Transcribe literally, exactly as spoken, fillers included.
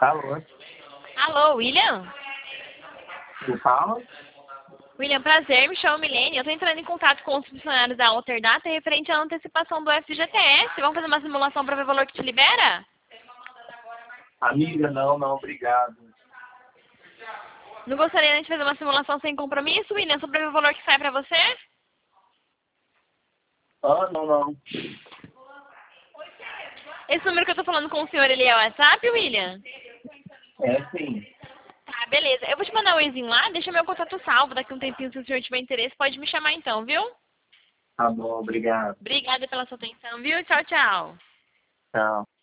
Alô? Alô, William? Você fala? William, prazer, me chamo Milene. Eu estou entrando em contato com os funcionários da Alterdata referente à antecipação do F G T S. Vamos fazer uma simulação para ver o valor que te libera? Amiga, não, não, obrigado. Não gostaria de fazer uma simulação sem compromisso, William, só para ver o valor que sai para você? Ah, não, não. Esse número que eu estou falando com o senhor, ele é o WhatsApp, William? É sim. Tá, beleza. Eu vou te mandar um ezinho lá, deixa meu contato salvo. Daqui um tempinho, se o senhor tiver interesse, pode me chamar então, viu? Tá bom, obrigado. Obrigada pela sua atenção, viu? Tchau, tchau. Tchau.